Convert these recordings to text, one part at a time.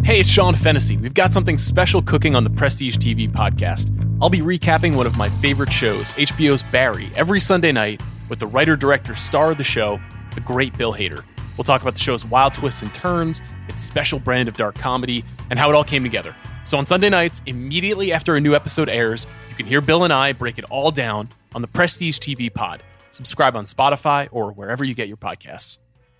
Hey, it's Sean Fennessy. We've got something special cooking on the Prestige TV podcast. I'll be recapping one of my favorite shows, HBO's Barry, every Sunday night with the writer-director star of the show, the great Bill Hader. We'll talk about the show's wild twists and turns, its special brand of dark comedy, and how it all came together. So on Sunday nights, immediately after a new episode airs, you can hear Bill and I break it all down on the Prestige TV pod. Subscribe on Spotify or wherever you get your podcasts.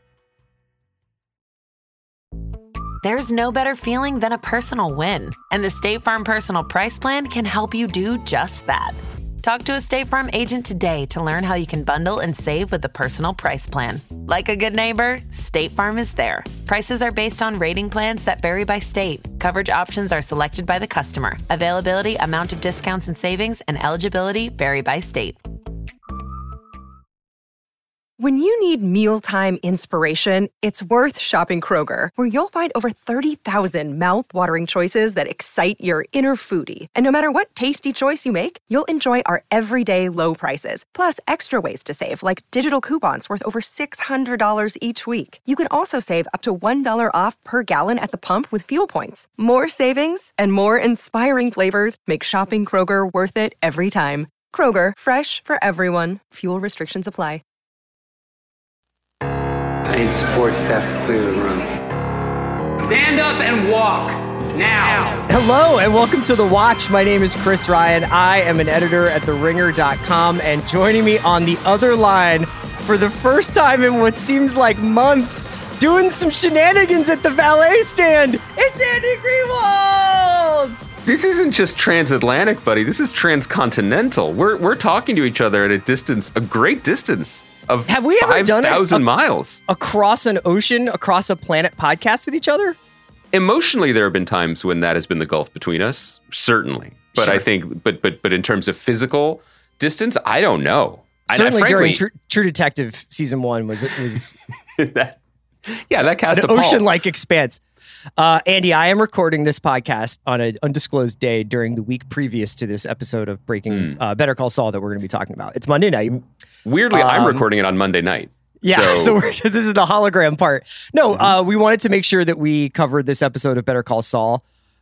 There's no better feeling than a personal win, and the State Farm Personal Price Plan can help you do just that. Talk to a State Farm agent today to learn how you can bundle and save with the Personal Price Plan. Like a good neighbor, State Farm is there. Prices are based on rating plans that vary by state. Coverage options are selected by the customer. Availability, amount of discounts and savings, and eligibility vary by state. When you need mealtime inspiration, it's worth shopping Kroger, where you'll find over 30,000 mouth-watering choices that excite your inner foodie. And no matter what tasty choice you make, you'll enjoy our everyday low prices, plus extra ways to save, like digital coupons worth over $600 each week. You can also save up to $1 off per gallon at the pump with fuel points. More savings and more inspiring flavors make shopping Kroger worth it every time. Kroger, fresh for everyone. Fuel restrictions apply. I need support staff to clear the room. Stand up and walk, now. Hello and welcome to The Watch. My name is Chris Ryan. I am an editor at TheRinger.com, and joining me on the other line for the first time in what seems like months, doing some shenanigans at the valet stand, it's Andy Greenwald! This isn't just transatlantic, buddy. This is transcontinental. We're talking to each other at a distance, a great distance of 5,000 miles. Across an ocean, across a planet podcast with each other? Emotionally, there have been times when that has been the gulf between us, certainly. But Sure. I think, but in terms of physical distance, I don't know. Certainly frankly, during True Detective season 1 was that cast an a pall. ocean-like expanse. Andy, I am recording this podcast on an undisclosed day during the week previous to this episode of Breaking Better Call Saul that we're going to be talking about. It's Monday night. Weirdly, I'm recording it on Monday night. Yeah, so this is the hologram part. No, we wanted to make sure that we covered this episode of Better Call Saul.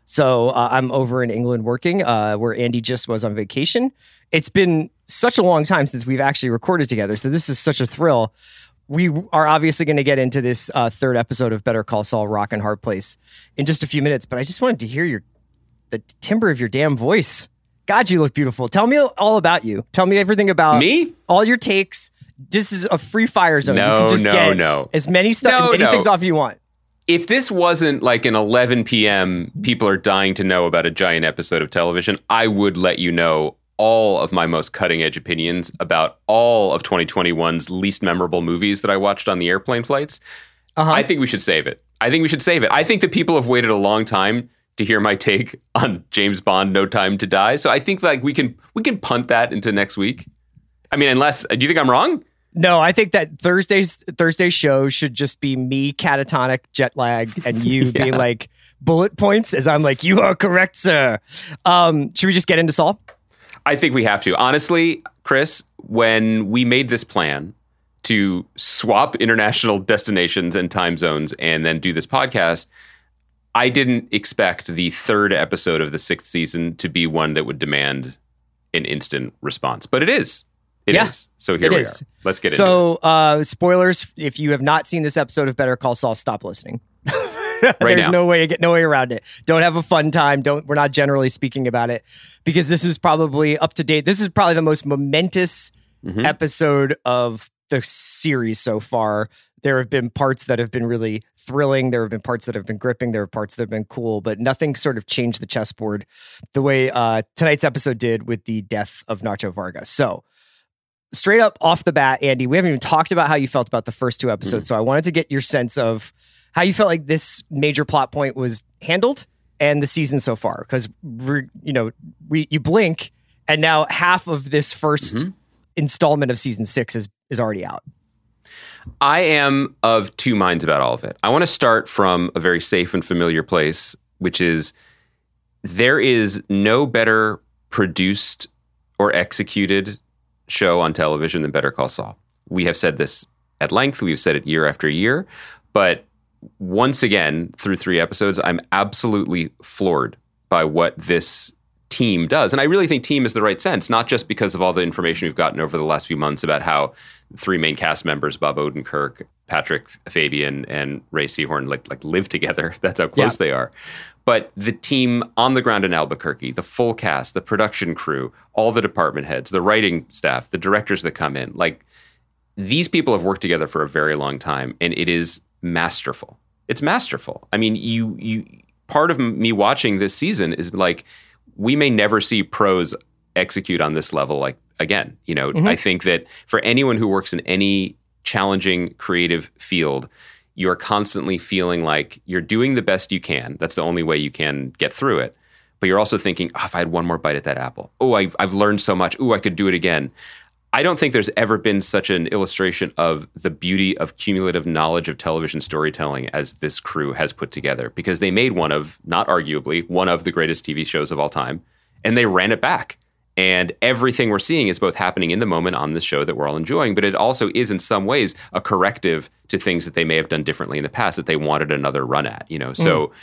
So I'm over in England working, where Andy just was on vacation. It's been such a long time since we've actually recorded together, so this is such a thrill. We are obviously going to get into this third episode of Better Call Saul, Rock and Hard Place, in just a few minutes, but I just wanted to hear the timbre of your damn voice. God, you look beautiful. Tell me all about you. Tell me everything about me. All your takes. This is a free fire zone. No, you can just get no. as many things off you want. If this wasn't like an 11 p.m., people are dying to know about a giant episode of television, I would let you know all of my most cutting-edge opinions about all of 2021's least memorable movies that I watched on the airplane flights. I think we should save it. I think that people have waited a long time to hear my take on James Bond, No Time to Die. So I think like we can punt that into next week. I mean, unless, do you think I'm wrong? No, I think that Thursday's show should just be me catatonic, jet lag, and you be like bullet points as I'm like, you are correct, sir. Should we just get into Saul? I think we have to. Honestly, Chris, when we made this plan to swap international destinations and time zones and then do this podcast, I didn't expect the third episode of the 6th season to be one that would demand an instant response. But it is. It is. So here we are. Let's get into it. So, spoilers, if you have not seen this episode of Better Call Saul, stop listening. There's no way around it. Don't have a fun time. We're not generally speaking about it because this is probably up to date. This is probably the most momentous episode of the series so far. There have been parts that have been really thrilling. There have been parts that have been gripping. There are parts that have been cool, but nothing sort of changed the chessboard the way tonight's episode did with the death of Nacho Vargas. So straight up off the bat, Andy, we haven't even talked about how you felt about the first 2 episodes. So I wanted to get your sense of how you felt like this major plot point was handled and the season so far. Because, you blink and now half of this first installment of season 6 is already out. I am of 2 minds about all of it. I want to start from a very safe and familiar place, which is there is no better produced or executed show on television than Better Call Saul. We have said this at length. We've said it year after year, but once again, through 3 episodes, I'm absolutely floored by what this team does. And I really think team is the right sense, not just because of all the information we've gotten over the last few months about how 3 main cast members, Bob Odenkirk, Patrick Fabian, and Ray Seahorn, like live together. That's how close they are. But the team on the ground in Albuquerque, the full cast, the production crew, all the department heads, the writing staff, the directors that come in, like these people have worked together for a very long time, and it is masterful. It's masterful. I mean, you part of me watching this season is like, we may never see pros execute on this level like again. You know, I think that for anyone who works in any challenging creative field, you're constantly feeling like you're doing the best you can. That's the only way you can get through it. But you're also thinking, if I had one more bite at that apple. Oh, I've learned so much. Oh, I could do it again. I don't think there's ever been such an illustration of the beauty of cumulative knowledge of television storytelling as this crew has put together, because they made not arguably, one of the greatest TV shows of all time, and they ran it back. And everything we're seeing is both happening in the moment on this show that we're all enjoying, but it also is in some ways a corrective to things that they may have done differently in the past that they wanted another run at, you know? So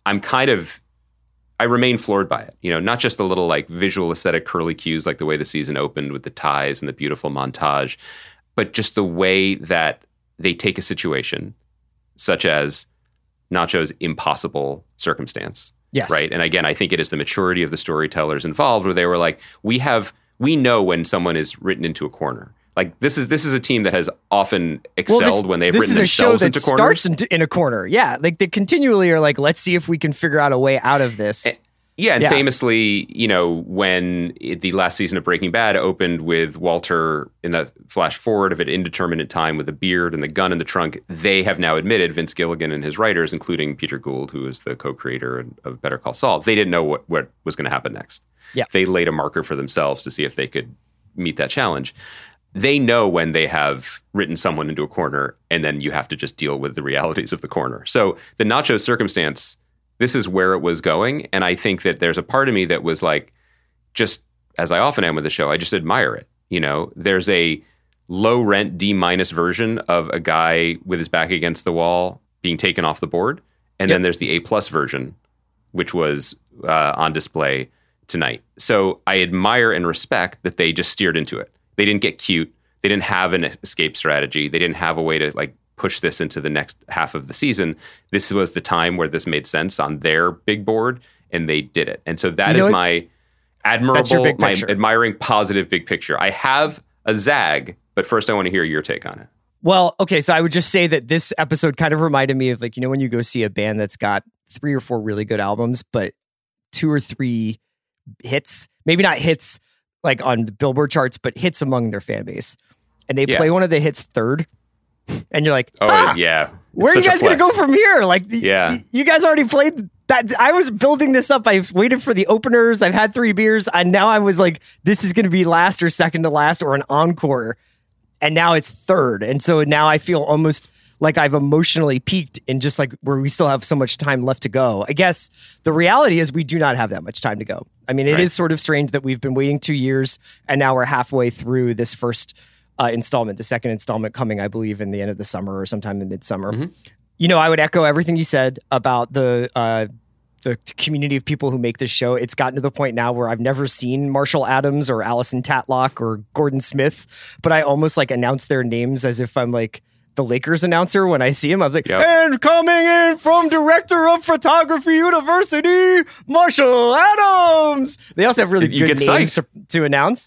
I remain floored by it, you know, not just the little like visual aesthetic curly cues, like the way the season opened with the ties and the beautiful montage, but just the way that they take a situation such as Nacho's impossible circumstance. Yes. Right. And again, I think it is the maturity of the storytellers involved where they were like, we know when someone is written into a corner. Like this is a team that has often excelled when they've written themselves into corners. Starts in a corner. Yeah. Like they continually are like, let's see if we can figure out a way out of this. And famously, you know, when the last season of Breaking Bad opened with Walter in the flash forward of an indeterminate time with a beard and the gun in the trunk, they have now admitted, Vince Gilligan and his writers, including Peter Gould, who is the co-creator of Better Call Saul, they didn't know what was going to happen next. Yeah. They laid a marker for themselves to see if they could meet that challenge. They know when they have written someone into a corner, and then you have to just deal with the realities of the corner. So the Nacho circumstance, this is where it was going. And I think that there's a part of me that was like, just as I often am with the show, I just admire it. You know, there's a low rent D- version of a guy with his back against the wall being taken off the board. And then there's the A+ version, which was on display tonight. So I admire and respect that they just steered into it. They didn't get cute. They didn't have an escape strategy. They didn't have a way to like push this into the next half of the season. This was the time where this made sense on their big board, and they did it. And so that is my admirable, my admiring positive big picture. I have a zag, but first I want to hear your take on it. Well, okay, so I would just say that this episode kind of reminded me of like, you know, when you go see a band that's got 3 or 4 really good albums, but 2 or 3 hits, maybe not hits like on the Billboard charts, but hits among their fan base. And they play one of the hits third. And you're like, where are you guys going to go from here? Like, you guys already played that. I was building this up. I waited for the openers. I've had 3 beers. And now I was like, this is going to be last or second to last or an encore. And now it's third. And so now I feel almost like I've emotionally peaked in just like where we still have so much time left to go. I guess the reality is we do not have that much time to go. I mean, it is sort of strange that we've been waiting 2 years and now we're halfway through this first installment, the second installment coming, I believe, in the end of the summer or sometime in midsummer. Mm-hmm. You know, I would echo everything you said about the community of people who make this show. It's gotten to the point now where I've never seen Marshall Adams or Allison Tatlock or Gordon Smith, but I almost like announce their names as if I'm like the Lakers announcer when I see him. I'm like, and coming in from Director of Photography University, Marshall Adams. They also have really good names to announce.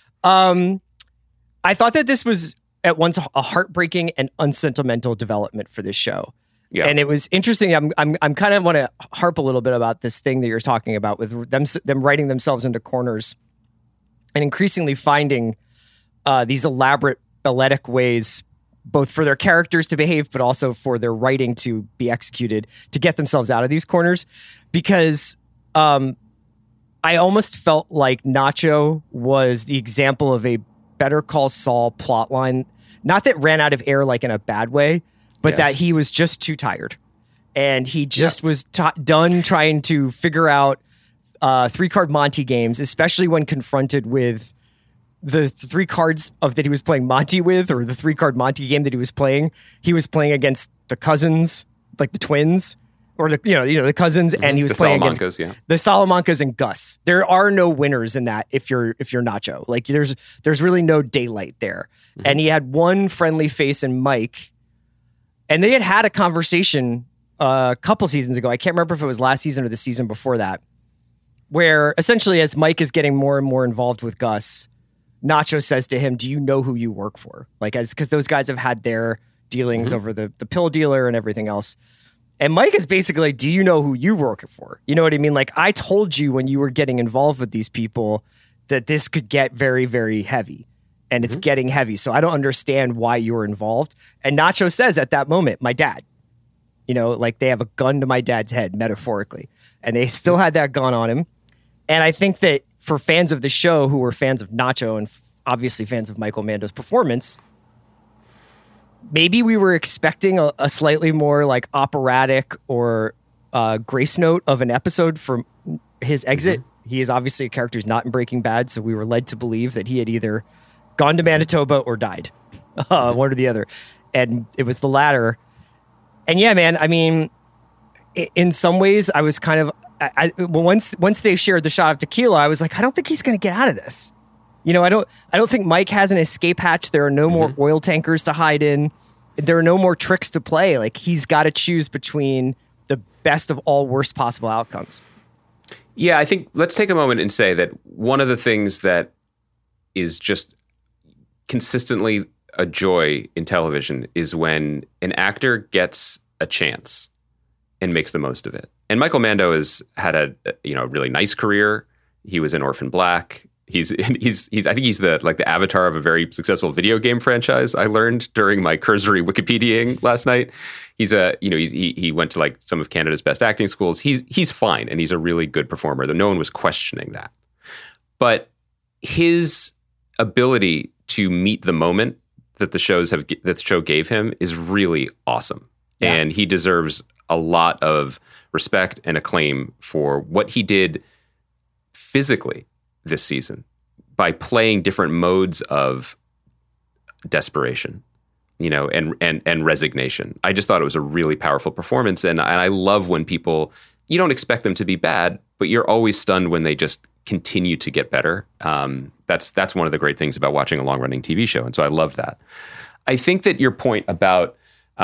I thought that this was at once a heartbreaking and unsentimental development for this show. Yeah. And it was interesting. I'm kind of want to harp a little bit about this thing that you're talking about with them writing themselves into corners and increasingly finding these elaborate balletic ways, both for their characters to behave, but also for their writing to be executed to get themselves out of these corners. Because I almost felt like Nacho was the example of a Better Call Saul plotline, not that ran out of air like in a bad way, but that he was just too tired. And he just was done trying to figure out 3-card Monty games, especially when confronted with the 3 cards that he was playing Monty with, or the 3-card Monty game that he was playing against the cousins, like the twins or the cousins, and he was the playing Salamancas, against the Salamancas and Gus. There are no winners in that if you're Nacho. Like there's really no daylight there. And he had one friendly face in Mike, and they had a conversation a couple seasons ago. I can't remember if it was last season or the season before that, where essentially as Mike is getting more and more involved with Gus, Nacho says to him, "Do you know who you work for?" Like, because those guys have had their dealings over the pill dealer and everything else. And Mike is basically like, "Do you know who you work for?" You know what I mean? Like, I told you when you were getting involved with these people that this could get very, very heavy. And it's getting heavy. So I don't understand why you're involved. And Nacho says at that moment, "My dad." You know, like they have a gun to my dad's head, metaphorically. And they still had that gun on him. And I think that for fans of the show who were fans of Nacho and obviously fans of Michael Mando's performance, maybe we were expecting a slightly more like operatic or grace note of an episode from his exit. He is obviously a character who's not in Breaking Bad, so we were led to believe that he had either gone to Manitoba or died, one or the other. And it was the latter. And yeah, man, I mean, in some ways I was kind of, once they shared the shot of tequila, I was like, I don't think he's going to get out of this. You know, I don't think Mike has an escape hatch. There are no more oil tankers to hide in. There are no more tricks to play. Like, he's got to choose between the best of all worst possible outcomes. Yeah, I think let's take a moment and say that one of the things that is just consistently a joy in television is when an actor gets a chance and makes the most of it. And Michael Mando has had a really nice career. He was in Orphan Black. He's I think he's the avatar of a very successful video game franchise. I learned during my cursory Wikipediaing last night. He went to like some of Canada's best acting schools. He's fine, and he's a really good performer. Though no one was questioning that. But his ability to meet the moment that the show gave him is really awesome, and he deserves a lot of respect and acclaim for what he did physically this season by playing different modes of desperation, and resignation. I just thought it was a really powerful performance, and I love when people, you don't expect them to be bad, but you're always stunned when they just continue to get better. That's one of the great things about watching a long-running TV show, and so I love that. I think that your point about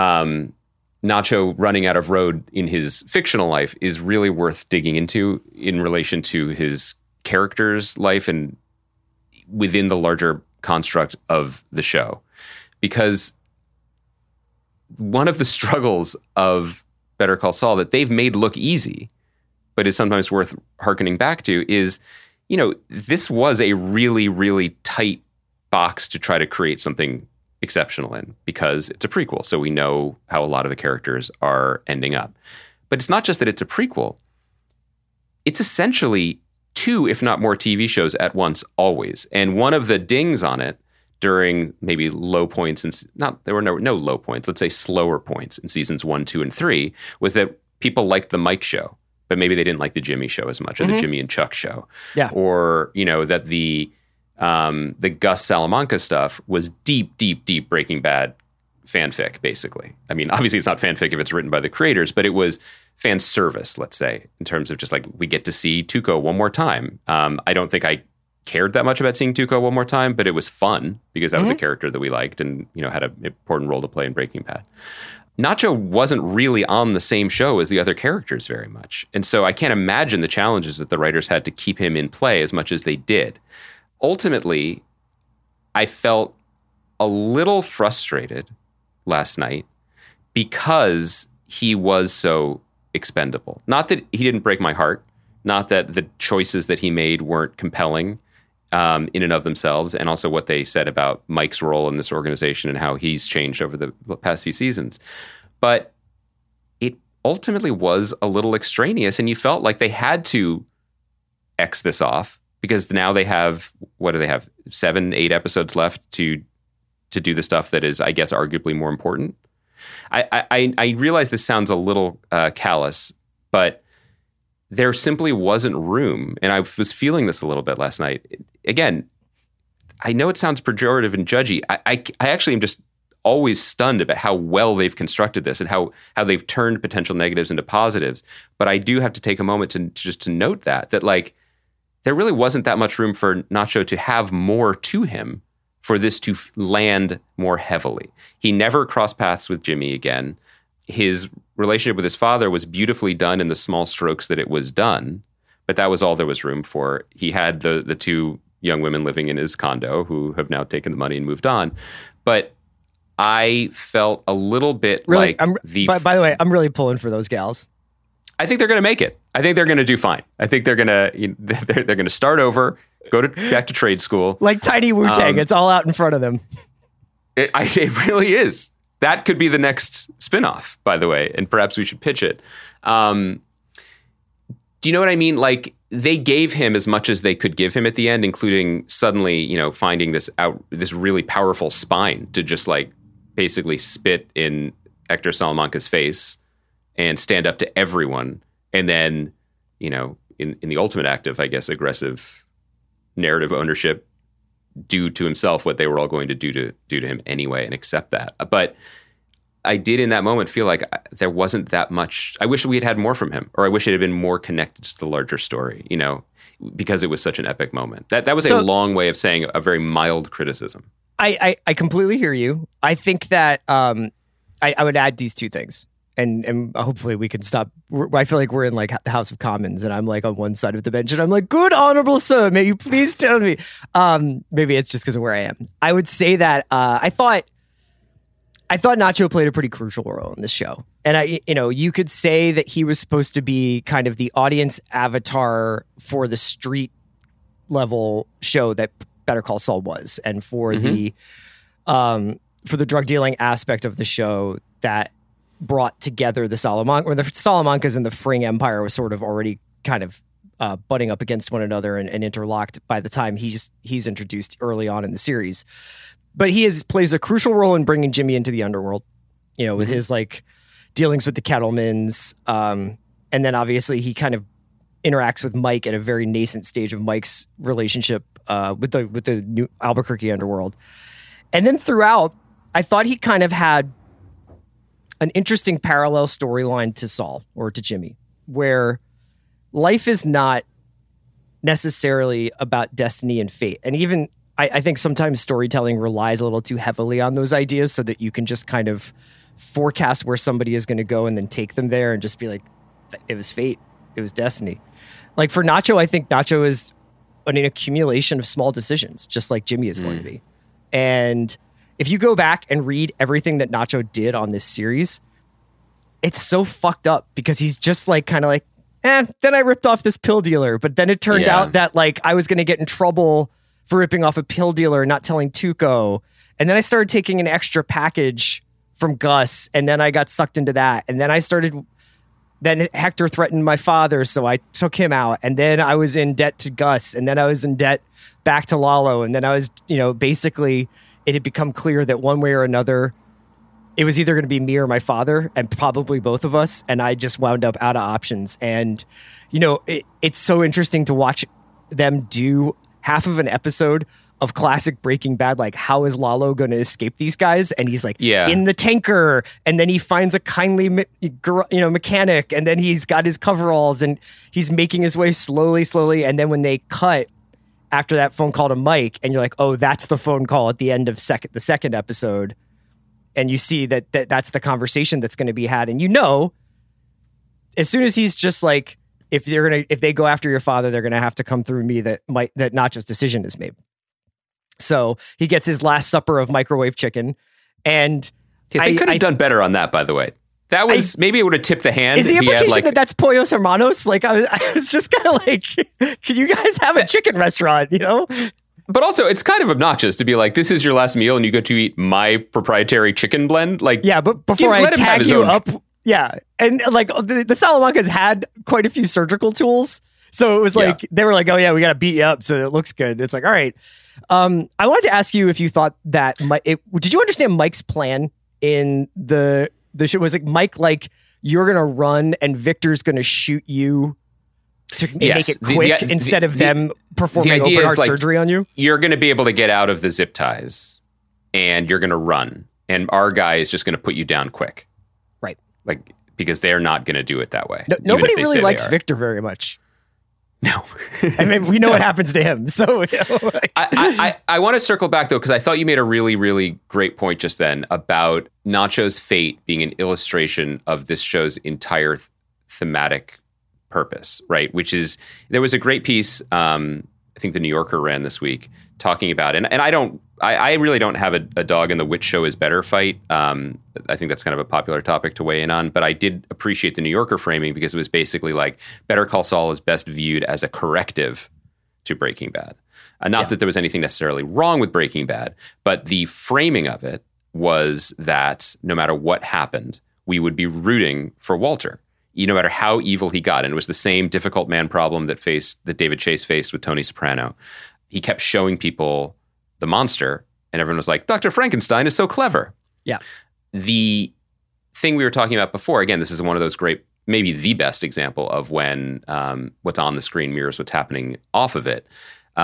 Nacho running out of road in his fictional life is really worth digging into in relation to his character's life and within the larger construct of the show. Because one of the struggles of Better Call Saul that they've made look easy, but is sometimes worth hearkening back to, is, this was a really, really tight box to try to create something exceptional in, because it's a prequel. So we know how a lot of the characters are ending up. But it's not just that it's a prequel. It's essentially 2, if not more, TV shows at once, always. And one of the dings on it during maybe low points, there were no low points, let's say slower points in seasons 1, 2, and 3, was that people liked the Mike show, but maybe they didn't like the Jimmy show as much, or the Jimmy and Chuck show. Yeah. Or, that the Gus Salamanca stuff was deep, deep, deep Breaking Bad fanfic, basically. I mean, obviously it's not fanfic if it's written by the creators, but it was fan service, let's say, in terms of just like, we get to see Tuco one more time. I don't think I cared that much about seeing Tuco one more time, but it was fun because that was a character that we liked and, had an important role to play in Breaking Bad. Nacho wasn't really on the same show as the other characters very much. And so I can't imagine the challenges that the writers had to keep him in play as much as they did. Ultimately, I felt a little frustrated last night because he was so expendable. Not that he didn't break my heart, not that the choices that he made weren't compelling in and of themselves, and also what they said about Mike's role in this organization and how he's changed over the past few seasons. But it ultimately was a little extraneous, and you felt like they had to X this off, because now they have, 7, 8 episodes left to do the stuff that is, I guess, arguably more important. I realize this sounds a little callous, but there simply wasn't room. And I was feeling this a little bit last night. Again, I know it sounds pejorative and judgy. I actually am just always stunned about how well they've constructed this and how they've turned potential negatives into positives. But I do have to take a moment to note that like there really wasn't that much room for Nacho to have more to him for this to land more heavily. He never crossed paths with Jimmy again. His relationship with his father was beautifully done in the small strokes that it was done, but that was all there was room for. He had the two young women living in his condo who have now taken the money and moved on. But I felt a little bit really, by the way, I'm really pulling for those gals. I think they're going to make it. I think they're going to do fine. I think they're going to start over, back to trade school. Like tiny Wu-Tang. It's all out in front of them. It really is. That could be the next spinoff, by the way, and perhaps we should pitch it. Do you know what I mean? Like, they gave him as much as they could give him at the end, including suddenly, finding this really powerful spine to just like basically spit in Hector Salamanca's face and stand up to everyone. And then, in the ultimate act of, I guess, aggressive narrative ownership, do to himself what they were all going to do to him anyway and accept that. But I did in that moment feel like there wasn't that much. I wish we had more from him, or I wish it had been more connected to the larger story, because it was such an epic moment. That was a long way of saying a very mild criticism. I completely hear you. I think that I would add these two things. And hopefully we can stop. I feel like we're in like the House of Commons and I'm like on one side of the bench and I'm like, good honorable sir, may you please tell me. Maybe it's just because of where I am. I would say that I thought Nacho played a pretty crucial role in this show. And you could say that he was supposed to be kind of the audience avatar for the street level show that Better Call Saul was, and for the drug dealing aspect of the show that brought together the Salamancas and the Fring Empire was sort of already kind of butting up against one another and interlocked by the time he's introduced early on in the series. But he plays a crucial role in bringing Jimmy into the underworld, with his like dealings with the Kettlemans. And then obviously he kind of interacts with Mike at a very nascent stage of Mike's relationship with the new Albuquerque underworld. And then throughout, I thought he kind of had an interesting parallel storyline to Saul or to Jimmy, where life is not necessarily about destiny and fate. And even I think sometimes storytelling relies a little too heavily on those ideas so that you can just kind of forecast where somebody is going to go and then take them there and just be like, it was fate. It was destiny. Like for Nacho, I think Nacho is an accumulation of small decisions, just like Jimmy is going to be. And if you go back and read everything that Nacho did on this series, it's so fucked up because he's just like kind of like, then I ripped off this pill dealer. But then it turned out that like I was going to get in trouble for ripping off a pill dealer and not telling Tuco. And then I started taking an extra package from Gus, and then I got sucked into that. And then Hector threatened my father, so I took him out. And then I was in debt to Gus, and then I was in debt back to Lalo. And then I was, basically it had become clear that one way or another, it was either going to be me or my father, and probably both of us. And I just wound up out of options. And, it's so interesting to watch them do half of an episode of classic Breaking Bad, like how is Lalo going to escape these guys? And he's like in the tanker, and then he finds a kindly mechanic, and then he's got his coveralls and he's making his way slowly. And then when they cut after that phone call to Mike, and you're like, oh, that's the phone call at the end of the second episode, and you see that's the conversation that's going to be had, and as soon as he's just like, if they go after your father, they're going to have to come through me. That Nacho's decision is made. So he gets his last supper of microwave chicken, and they could have done better on that. By the way, that was maybe it would have tipped the hand. Is the implication that that's Pollos Hermanos? Like I was just kind of like, can you guys have a chicken restaurant? But also, it's kind of obnoxious to be like, this is your last meal, and you get to eat my proprietary chicken blend. Like, yeah, but before I tag you up. Yeah, and like the Salamancas had quite a few surgical tools, so it was like they were like, "Oh yeah, we got to beat you up so it looks good." It's like, all right. I wanted to ask you if you thought that did you understand Mike's plan in the show? Was it Mike like you're gonna run and Victor's gonna shoot you to make it quick instead of them performing open heart surgery on you? You're gonna be able to get out of the zip ties, and you're gonna run. and our guy is just going to put you down quick. Right. Like, because they're not going to do it that way. Nobody really likes Victor very much. No. I mean, we know what happens to him. So I want to circle back, though, because I thought you made a really, really great point just then about Nacho's fate being an illustration of this show's entire thematic purpose, right? Which is, there was a great piece, I think the New Yorker ran this week, talking about, and I really don't have a dog in the which show is better fight. I think that's kind of a popular topic to weigh in on, but I did appreciate the New Yorker framing because it was basically like Better Call Saul is best viewed as a corrective to Breaking Bad. Not that there was anything necessarily wrong with Breaking Bad, but the framing of it was that no matter what happened, we would be rooting for Walter, no matter how evil he got. And it was the same difficult man problem that David Chase faced with Tony Soprano. He kept showing people the monster, and everyone was like, Dr. Frankenstein is so clever. Yeah. The thing we were talking about before, again, this is one of those great, maybe the best example of when what's on the screen mirrors what's happening off of it.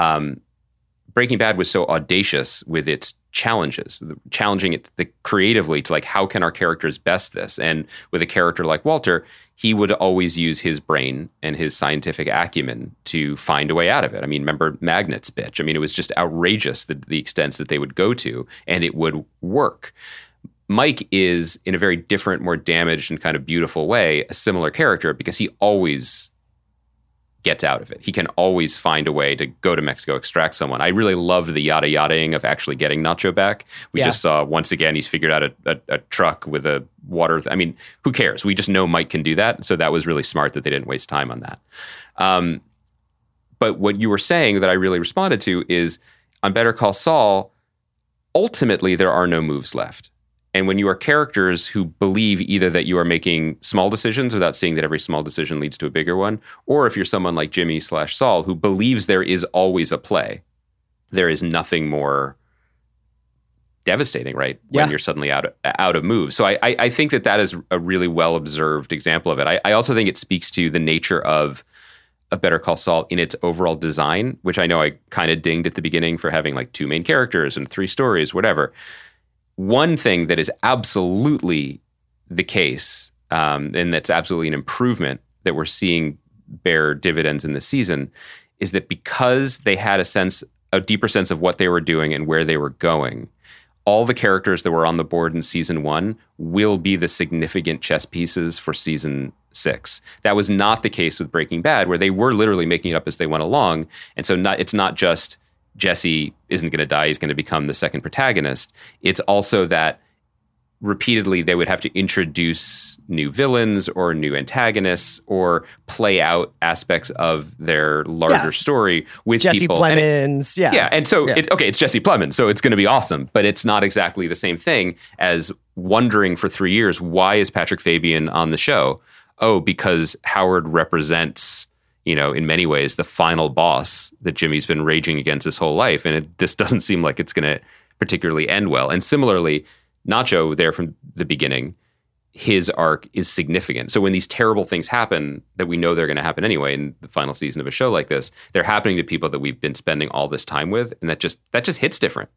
Breaking Bad was so audacious with its challenges, challenging it creatively to like, how can our characters best this? And with a character like Walter, he would always use his brain and his scientific acumen to find a way out of it. I mean, remember Magnet's bitch? I mean, it was just outrageous the extents that they would go to, and it would work. Mike is, in a very different, more damaged and kind of beautiful way, a similar character because he always gets out of it. He can always find a way to go to Mexico, extract someone. I really love the yada-yadaing of actually getting Nacho back. We just saw, once again, he's figured out a truck with a water. I mean, who cares? We just know Mike can do that. So that was really smart that they didn't waste time on that. But what you were saying that I really responded to is, on Better Call Saul, ultimately there are no moves left. And when you are characters who believe either that you are making small decisions without seeing that every small decision leads to a bigger one, or if you're someone like Jimmy/Saul who believes there is always a play, there is nothing more devastating, right? When you're suddenly out of moves. So I think that is a really well-observed example of it. I also think it speaks to the nature of Better Call Saul in its overall design, which I know I kind of dinged at the beginning for having like 2 main characters and 3 stories, whatever. One thing that is absolutely the case, and that's absolutely an improvement that we're seeing bear dividends in this season, is that because they had a deeper sense of what they were doing and where they were going, all the characters that were on the board in season 1 will be the significant chess pieces for season 6. That was not the case with Breaking Bad, where they were literally making it up as they went along. And so it's not just Jesse isn't going to die, he's going to become the second protagonist. It's also that repeatedly they would have to introduce new villains or new antagonists or play out aspects of their larger story with Jesse people. Plemons, And so, it's Jesse Plemons, so it's going to be awesome, but it's not exactly the same thing as wondering for 3 years, why is Patrick Fabian on the show? Oh, because Howard represents, in many ways, the final boss that Jimmy's been raging against his whole life. And this doesn't seem like it's going to particularly end well. And similarly, Nacho, there from the beginning, his arc is significant. So when these terrible things happen that we know they're going to happen anyway in the final season of a show like this, they're happening to people that we've been spending all this time with. And that just hits different.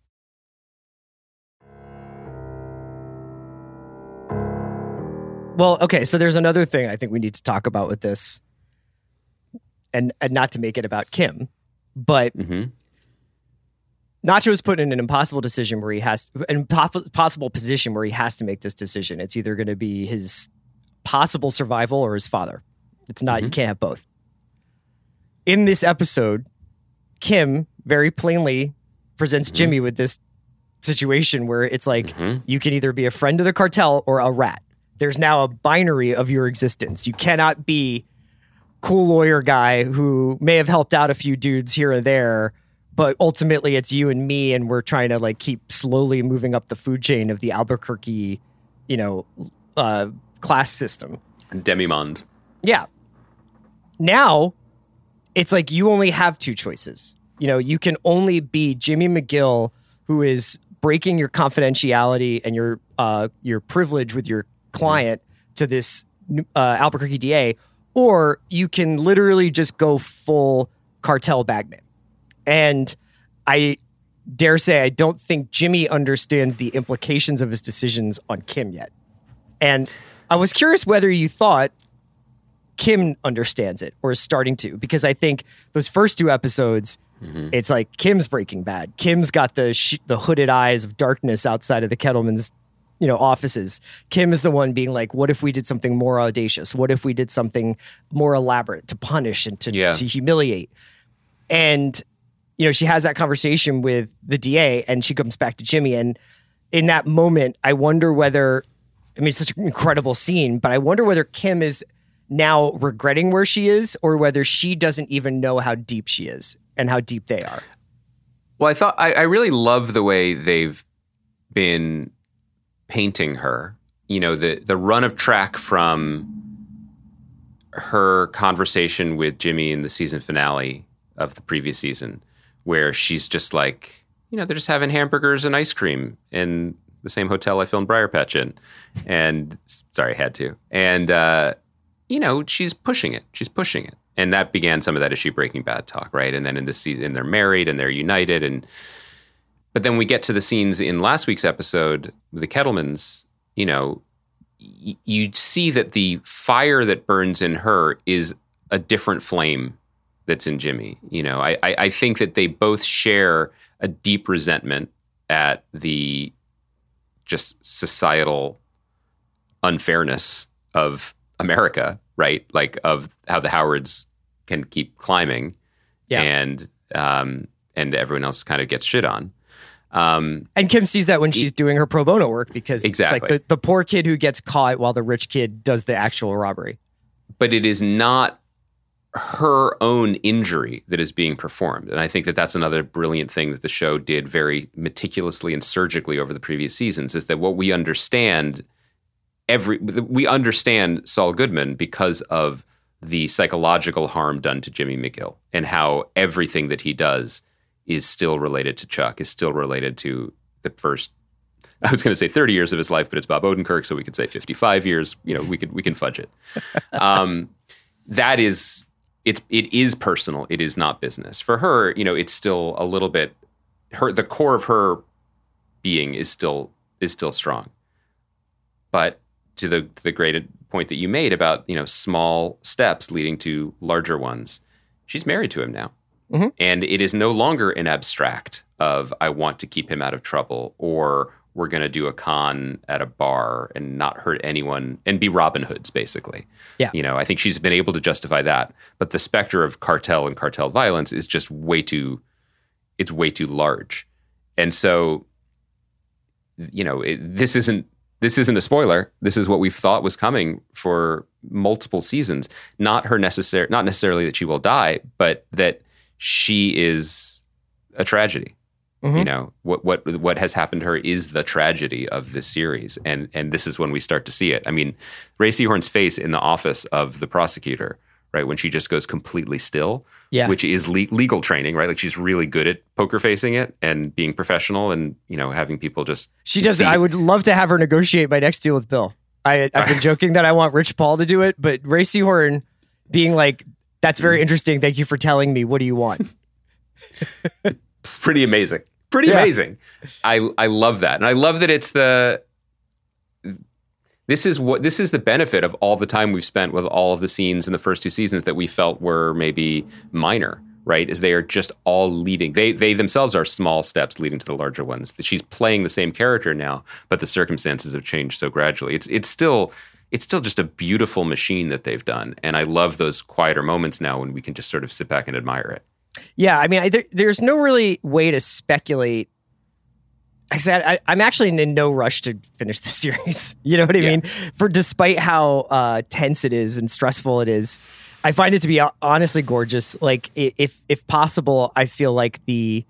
Well, okay, so there's another thing I think we need to talk about with this. And not to make it about Kim, but Nacho is put in an impossible decision where he has an impossible position where he has to make this decision. It's either going to be his possible survival or his father. It's not, you can't have both. In this episode, Kim very plainly presents Jimmy with this situation where it's like, you can either be a friend of the cartel or a rat. There's now a binary of your existence. You cannot be cool lawyer guy who may have helped out a few dudes here and there, but ultimately it's you and me, and we're trying to like keep slowly moving up the food chain of the Albuquerque, class system. Demimonde. Yeah. Now it's like you only have 2 choices. You can only be Jimmy McGill, who is breaking your confidentiality and your privilege with your client to this Albuquerque DA, or you can literally just go full cartel bagman. And I dare say I don't think Jimmy understands the implications of his decisions on Kim yet. And I was curious whether you thought Kim understands it or is starting to, because I think those first 2 episodes, it's like Kim's Breaking Bad. Kim's got the hooded eyes of darkness outside of the Kettleman's, offices. Kim is the one being like, what if we did something more audacious? What if we did something more elaborate to punish and to humiliate? And, she has that conversation with the DA and she comes back to Jimmy. And in that moment, I wonder whether, it's such an incredible scene, but I wonder whether Kim is now regretting where she is or whether she doesn't even know how deep she is and how deep they are. Well, I really love the way they've been painting her. The run of track from her conversation with Jimmy in the season finale of the previous season, where she's just like, they're just having hamburgers and ice cream in the same hotel I filmed Briar Patch in. And sorry, I had to. And, she's pushing it. She's pushing it. And that began some of that Is She Breaking Bad talk, right? And then in this season, they're married and they're united. But then we get to the scenes in last week's episode with the Kettlemans, you see that the fire that burns in her is a different flame that's in Jimmy. I think that they both share a deep resentment at the just societal unfairness of America, right? Like of how the Howards can keep climbing and everyone else kind of gets shit on. And Kim sees that when she's doing her pro bono work because it's like the poor kid who gets caught while the rich kid does the actual robbery. But it is not her own injury that is being performed. And I think that that's another brilliant thing that the show did very meticulously and surgically over the previous seasons, is that what we understand, we understand Saul Goodman because of the psychological harm done to Jimmy McGill and how everything that he does is still related to Chuck, is still related to the first, I was going to say 30 years of his life, but it's Bob Odenkirk, so we could say 55 years. We can fudge it. That is, it is personal. It is not business. For her, it's still a little bit, the core of her being is still strong. But to the great point that you made about, small steps leading to larger ones, she's married to him now. Mm-hmm. And it is no longer an abstract of, I want to keep him out of trouble, or we're going to do a con at a bar and not hurt anyone and be Robin Hoods, basically. Yeah. I think she's been able to justify that. But the specter of cartel and cartel violence is just way too large. And so, this isn't a spoiler. This is what we've thought was coming for multiple seasons. Not necessarily that she will die, but that she is a tragedy. Mm-hmm. What has happened to her is the tragedy of this series. And this is when we start to see it. I mean, Ray Seahorn's face in the office of the prosecutor, right? When she just goes completely still, which is legal training, right? Like she's really good at poker facing it and being professional and, having people just. She does. I would love to have her negotiate my next deal with Bill. I've been joking that I want Rich Paul to do it, but Ray Seahorn being like, that's very interesting. Thank you for telling me. What do you want? Pretty amazing. Amazing. I love that. And I love that it's this is the benefit of all the time we've spent with all of the scenes in the first 2 seasons that we felt were maybe minor, right? Is they are just all leading. They themselves are small steps leading to the larger ones. She's playing the same character now, but the circumstances have changed so gradually. It's still just a beautiful machine that they've done. And I love those quieter moments now when we can just sort of sit back and admire it. Yeah, I mean, there's no really way to speculate. Like I said, I'm actually in no rush to finish the series. You know what I mean? Despite how tense it is and stressful it is, I find it to be honestly gorgeous. Like, if possible, I feel like the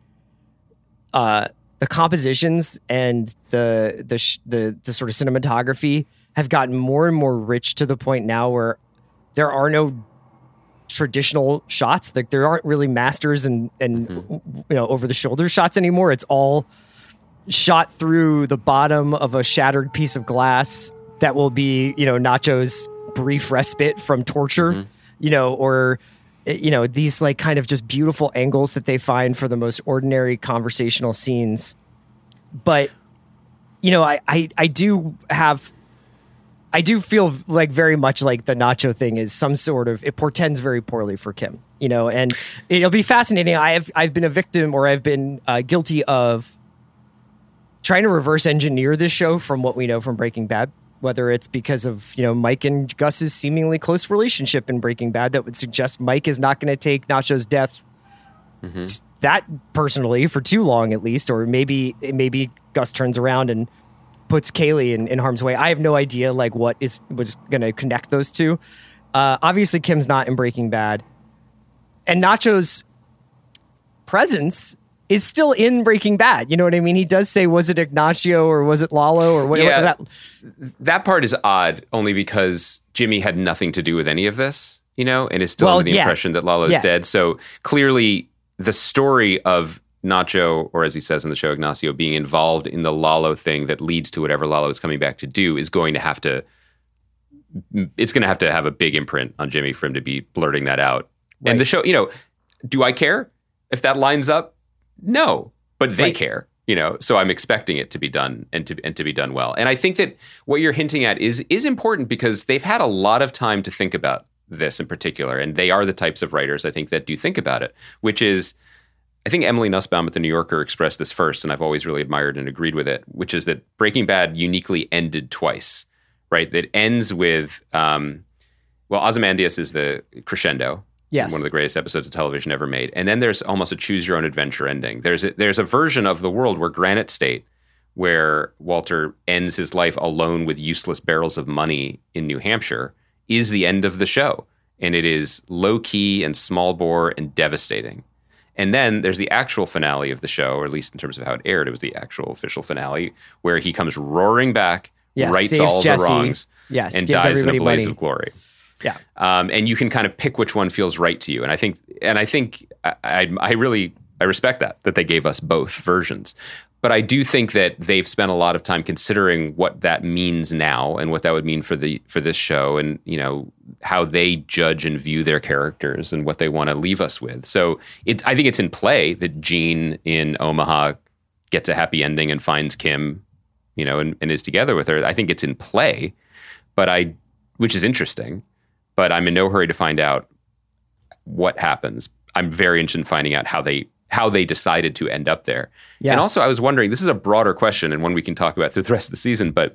compositions and the sort of cinematography have gotten more and more rich to the point now where there are no traditional shots. Like there aren't really masters and over the shoulder shots anymore. It's all shot through the bottom of a shattered piece of glass that will be, Nacho's brief respite from torture, or these like kind of just beautiful angles that they find for the most ordinary conversational scenes. But, I do feel like very much like the Nacho thing is some sort of, it portends very poorly for Kim, and it'll be fascinating. I've been a victim, or I've been guilty of trying to reverse engineer this show from what we know from Breaking Bad, whether it's because of, Mike and Gus's seemingly close relationship in Breaking Bad that would suggest Mike is not going to take Nacho's death that personally for too long, at least, or maybe Gus turns around and puts Kaylee in harm's way. I have no idea like what was going to connect those two. Obviously, Kim's not in Breaking Bad, and Nacho's presence is still in Breaking Bad. You know what I mean? He does say, was it Ignacio or was it Lalo or what? Yeah, that part is odd only because Jimmy had nothing to do with any of this, and is still under the impression that Lalo's dead. So clearly the story of Nacho, or as he says in the show, Ignacio, being involved in the Lalo thing that leads to whatever Lalo is coming back to do is going to have to have a big imprint on Jimmy for him to be blurting that out. Right. And the show, do I care if that lines up? No, but they care, so I'm expecting it to be done and to be done well. And I think that what you're hinting at is important because they've had a lot of time to think about this in particular. And they are the types of writers, I think, that do think about it, which is, I think Emily Nussbaum at The New Yorker expressed this first, and I've always really admired and agreed with it, which is that Breaking Bad uniquely ended twice, right? That ends with, Ozymandias is the crescendo. Yes. One of the greatest episodes of television ever made. And then there's almost a choose your own adventure ending. There's a version of the world where Granite State, where Walter ends his life alone with useless barrels of money in New Hampshire, is the end of the show. And it is low key and small bore and devastating. And then there's the actual finale of the show, or at least in terms of how it aired, it was the actual official finale, where he comes roaring back, rights all the wrongs, and dies in a blaze of glory. Yeah. And you can kind of pick which one feels right to you. And I think I really respect that they gave us both versions. But I do think that they've spent a lot of time considering what that means now and what that would mean for this show, and how they judge and view their characters and what they want to leave us with. So I think it's in play that Gene in Omaha gets a happy ending and finds Kim, and is together with her. I think it's in play, which is interesting. But I'm in no hurry to find out what happens. I'm very interested in finding out how they decided to end up there. Yeah. And also, I was wondering, this is a broader question and one we can talk about through the rest of the season, but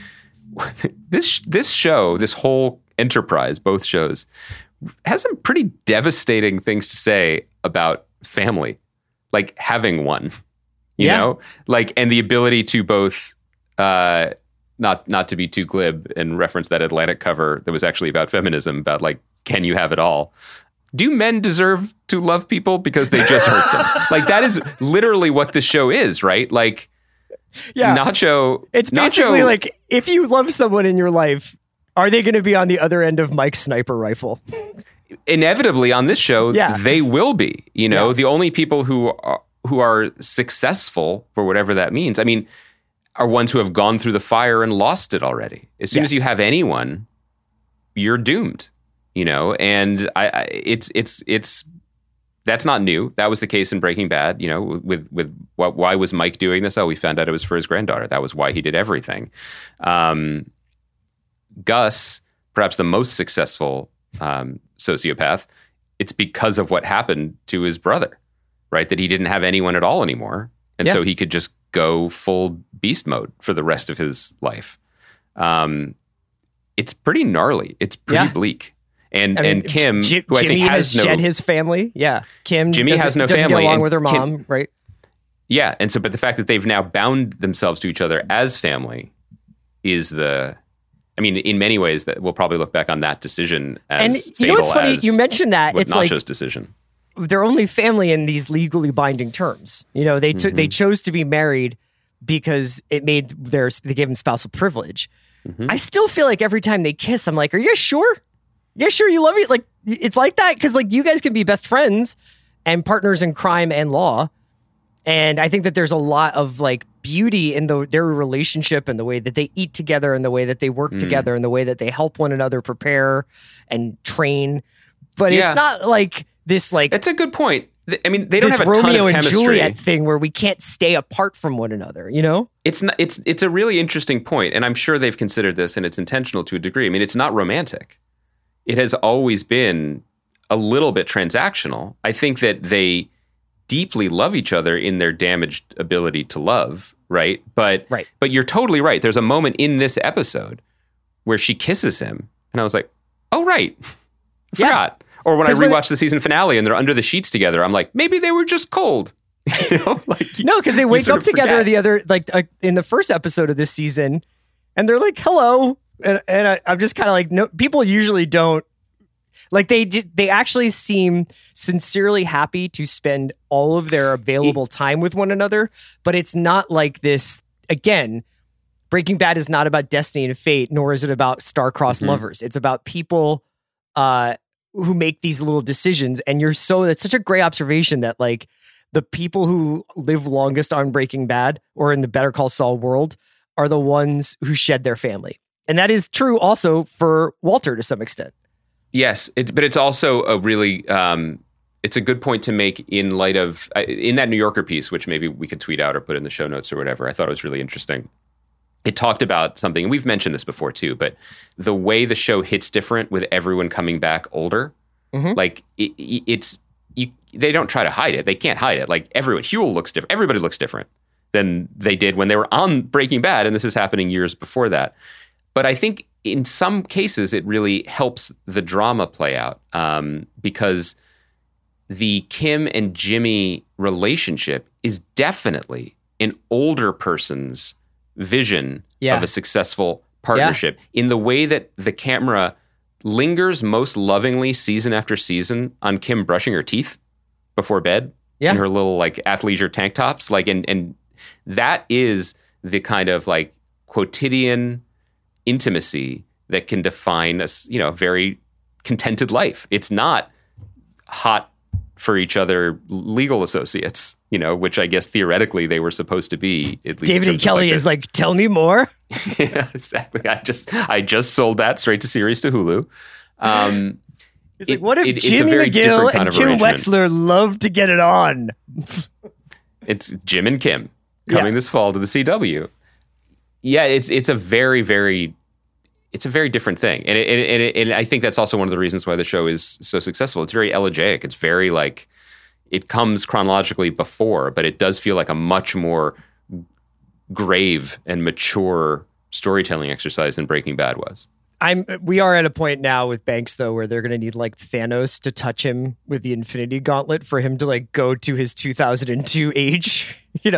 this show, this whole enterprise, both shows, has some pretty devastating things to say about family, like having one, you know, like, and the ability to both, not to be too glib and reference that Atlantic cover that was actually about feminism, about like, can you have it all? Do men deserve to love people because they just hurt them? Like, that is literally what this show is, right? Like, Nacho. It's basically like, if you love someone in your life, are they going to be on the other end of Mike's sniper rifle? Inevitably on this show, they will be. The only people who are successful, for whatever that means, I mean, are ones who have gone through the fire and lost it already. As soon as you have anyone, you're doomed. And it's that's not new. That was the case in Breaking Bad. With why was Mike doing this? Oh, we found out it was for his granddaughter. That was why he did everything. Gus, perhaps the most successful sociopath, it's because of what happened to his brother, right? That he didn't have anyone at all anymore, and so he could just go full beast mode for the rest of his life. It's pretty gnarly. It's pretty bleak. And Kim, who I think has shed his family. Yeah. Jimmy has no doesn't family. Get along with her mom, right? Yeah. And so, but the fact that they've now bound themselves to each other as family is in many ways that we'll probably look back on that decision as fatal. What's funny? You mentioned that. It's Nacho's like decision. They're only family in these legally binding terms. They chose to be married because it made they gave them spousal privilege. Mm-hmm. I still feel like every time they kiss, I'm like, are you sure? Yeah, sure. You love it. Like, it's like that. Cause like you guys can be best friends and partners in crime and law. And I think that there's a lot of like beauty in their relationship and the way that they eat together and the way that they work together and the way that they help one another prepare and train. But it's not like this, like... That's a good point. I mean, they don't have a Romeo ton of and chemistry. Juliet thing where we can't stay apart from one another, you know? It's a really interesting point, and I'm sure they've considered this, and it's intentional to a degree. I mean, it's not romantic. It has always been a little bit transactional. I think that they deeply love each other in their damaged ability to love, right? But you're totally right. There's a moment in this episode where she kisses him, and I was like, oh, right. Forgot. Or when I rewatched the season finale and they're under the sheets together, I'm like, maybe they were just cold. You know? No, because they wake up together in the first episode of this season, and they're like, hello. And I'm just kind of like, no, people usually don't. Like they actually seem sincerely happy to spend all of their available time with one another, but it's not like this. Again, Breaking Bad is not about destiny and fate, nor is it about star-crossed lovers. It's about people who make these little decisions. And that's such a great observation that like the people who live longest on Breaking Bad or in the Better Call Saul world are the ones who shed their family. And that is true also for Walter to some extent. Yes, but it's also a really, it's a good point to make in light of, in that New Yorker piece, which maybe we could tweet out or put in the show notes or whatever. I thought it was really interesting. It talked about something, and we've mentioned this before too, but the way the show hits different with everyone coming back older, like they don't try to hide it. They can't hide it. Like Huel looks different. Everybody looks different than they did when they were on Breaking Bad, and this is happening years before that. But I think in some cases it really helps the drama play out because the Kim and Jimmy relationship is definitely an older person's vision of a successful partnership in the way that the camera lingers most lovingly season after season on Kim brushing her teeth before bed in her little like athleisure tank tops. Like, and that is the kind of like quotidian intimacy that can define a very contented life. It's not hot for each other legal associates, which I guess theoretically they were supposed to be. At least David and Kelly is like, tell me more. Yeah, exactly. I just sold that straight to series to Hulu. It's like, what if Jimmy McGill and Kim Wexler love to get it on? It's Jim and Kim coming this fall to the CW. Yeah, it's a very, very, it's a very different thing, and I think that's also one of the reasons why the show is so successful. It's very elegiac. It's very like it comes chronologically before, but it does feel like a much more grave and mature storytelling exercise than Breaking Bad was. We are at a point now with Banks though where they're going to need like Thanos to touch him with the Infinity Gauntlet for him to like go to his 2002 age.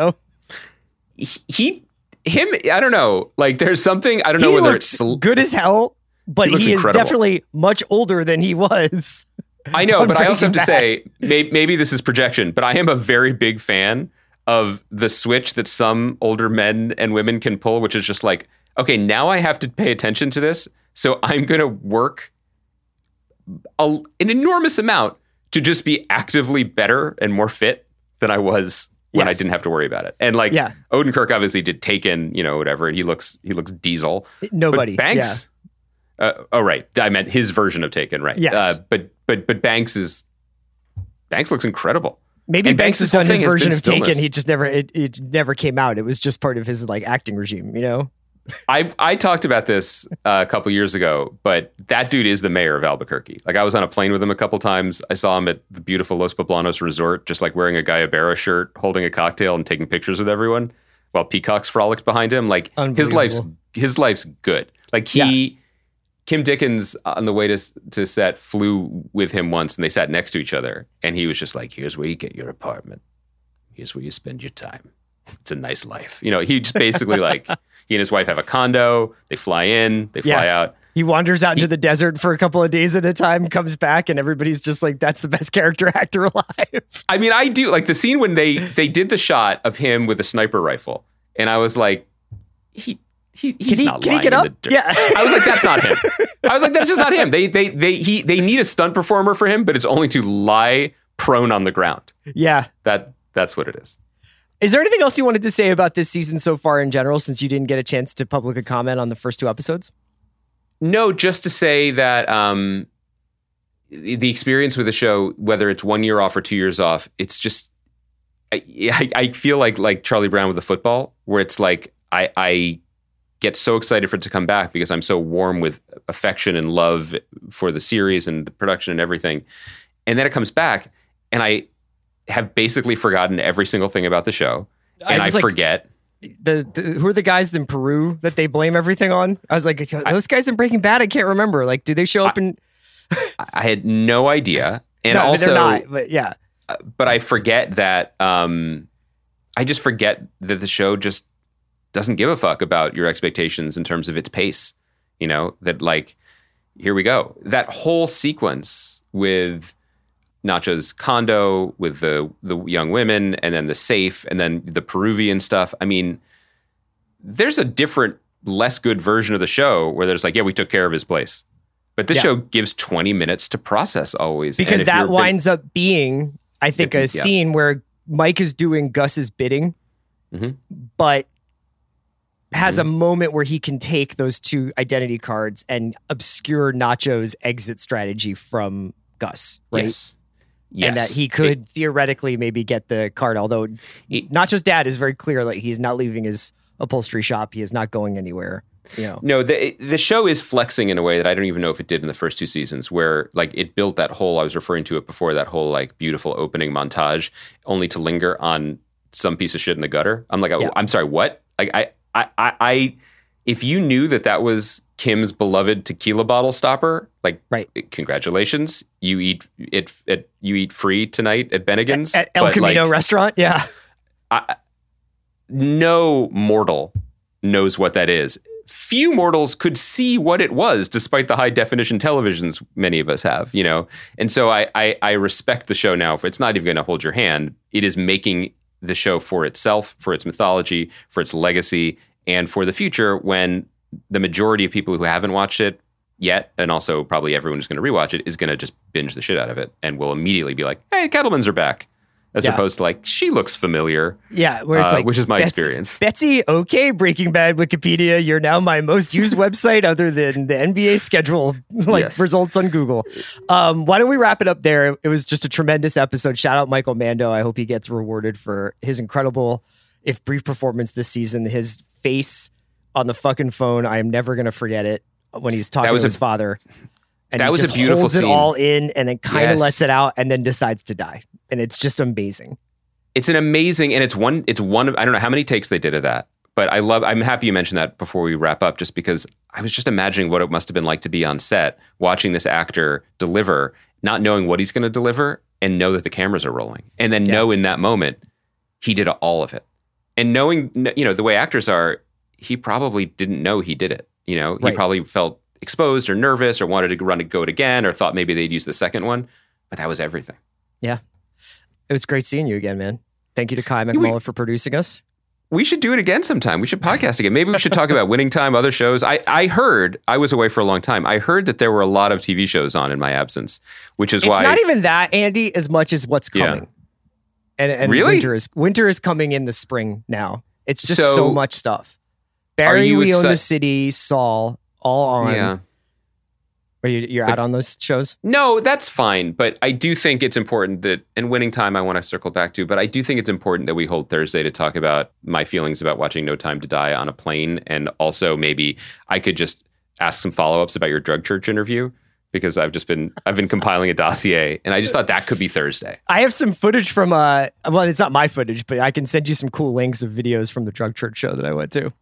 Him, I don't know. Like, there's something, I don't know whether it's good as hell, but he is definitely much older than he was. I know, but I also have to say, maybe this is projection, but I am a very big fan of the switch that some older men and women can pull, which is just like, okay, now I have to pay attention to this, so I'm going to work an enormous amount to just be actively better and more fit than I was when I didn't have to worry about it. And like Odenkirk obviously did Taken, whatever. He looks Diesel. Nobody. But Banks. Right. I meant his version of Taken. Right. Yes. But Banks looks incredible. Maybe and Banks has done his version of Taken. He just never. It never came out. It was just part of his like acting regime. I talked about this a couple years ago, but that dude is the mayor of Albuquerque. Like, I was on a plane with him a couple times. I saw him at the beautiful Los Poblanos resort, just like wearing a Guy Ibarra shirt, holding a cocktail and taking pictures with everyone while peacocks frolicked behind him. Like, his life's good. Like, Kim Dickens on the way to set flew with him once, and they sat next to each other, and he was just like, here's where you get your apartment. Here's where you spend your time. It's a nice life. He just basically like, he and his wife have a condo. They fly in, they fly out. He wanders out into the desert for a couple of days at a time, comes back, and everybody's just like, that's the best character actor alive. I mean, I do like the scene when they did the shot of him with a sniper rifle. And I was like, he's not lying in the dirt. Yeah. I was like, that's not him. I was like, that's just not him. They need a stunt performer for him, but it's only to lie prone on the ground. Yeah. That's what it is. Is there anything else you wanted to say about this season so far in general, since you didn't get a chance to publicly comment on the first two episodes? No, just to say that the experience with the show, whether it's 1 year off or 2 years off, it's just, I feel like Charlie Brown with the football, where it's like, I get so excited for it to come back because I'm so warm with affection and love for the series and the production and everything. And then it comes back and I have basically forgotten every single thing about the show. And I forget. Who are the guys in Peru that they blame everything on? I was like, those guys in Breaking Bad, I can't remember. Like, do they show up in... I had no idea. And no, also... they're not, but yeah. But I forget that... I just forget that the show just doesn't give a fuck about your expectations in terms of its pace. You know, that like, here we go. That whole sequence with Nacho's condo, with the young women, and then the safe, and then the Peruvian stuff. I mean, there's a different, less good version of the show where there's like, yeah, we took care of his place. But this show gives 20 minutes to process always. Because that winds up being, I think, a scene where Mike is doing Gus's bidding, but has a moment where he can take those two identity cards and obscure Nacho's exit strategy from Gus, right? Yes. And that he could theoretically maybe get the card, although Nacho's dad is very clear, like he's not leaving his upholstery shop. He is not going anywhere. You know. No, the show is flexing in a way that I don't even know if it did in the first two seasons, where like it built that whole, I was referring to it before, that whole like beautiful opening montage, only to linger on some piece of shit in the gutter. I'm like, I'm sorry, what? Like I if you knew that was Kim's beloved tequila bottle stopper, like, congratulations, you eat free tonight at Bennigan's at El Camino restaurant. Yeah, no mortal knows what that is. Few mortals could see what it was, despite the high definition televisions many of us have, you know? And so I respect the show now. It's not even going to hold your hand. It is making the show for itself, for its mythology, for its legacy, and for the future, when the majority of people who haven't watched it yet, and also probably everyone who's going to rewatch it, is going to just binge the shit out of it and will immediately be like, hey, Kettlemans are back. As opposed to like, she looks familiar. Yeah, where it's like, which is my experience. Betsy, okay, Breaking Bad Wikipedia, you're now my most used website other than the NBA schedule, results on Google. Why don't we wrap it up there? It was just a tremendous episode. Shout out Michael Mando. I hope he gets rewarded for his incredible, if brief, performance this season. His face on the fucking phone, I am never going to forget it, when he's talking to his father. And that he was just a beautiful holds scene. It all in and then kind of lets it out and then decides to die. And it's just amazing. It's an amazing, and it's one of, I don't know how many takes they did of that, but I'm happy you mentioned that before we wrap up, just because I was just imagining what it must have been like to be on set, watching this actor deliver, not knowing what he's going to deliver, and know that the cameras are rolling. And then know in that moment, he did all of it. And knowing, you know, the way actors are, he probably didn't know he did it. You know, he probably felt exposed or nervous or wanted to go it again, or thought maybe they'd use the second one, but that was everything. Yeah. It was great seeing you again, man. Thank you to Kai McMullen for producing us. We should do it again sometime. We should podcast again. Maybe we should talk about Winning Time, other shows. I heard, I was away for a long time. I heard that there were a lot of TV shows on in my absence, which is why... It's not even that, Andy, as much as what's coming. And really? Winter is coming in the spring now. It's just so much stuff. Barry, We Own the City, Saul, all on... Yeah. Are you're out on those shows? No, that's fine. But I do think it's important that, and Winning Time I want to circle back to, but I do think it's important that we hold Thursday to talk about my feelings about watching No Time to Die on a plane. And also maybe I could just ask some follow-ups about your Drug Church interview, because I've been compiling a dossier, and I just thought that could be Thursday. I have some footage from, well, it's not my footage, but I can send you some cool links of videos from the Drug Church show that I went to.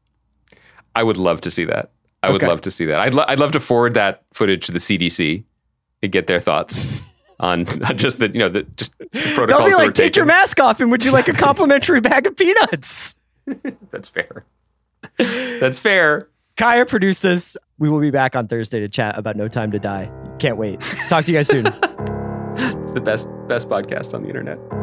I would love to see that. I would love to see that. I'd love to forward that footage to the CDC and get their thoughts on just the just the protocols. They'll be like, take your mask off, and would you like a complimentary bag of peanuts? That's fair. That's fair. Kaya produced this. We will be back on Thursday to chat about No Time to Die. Can't wait. Talk to you guys soon. It's the best podcast on the internet.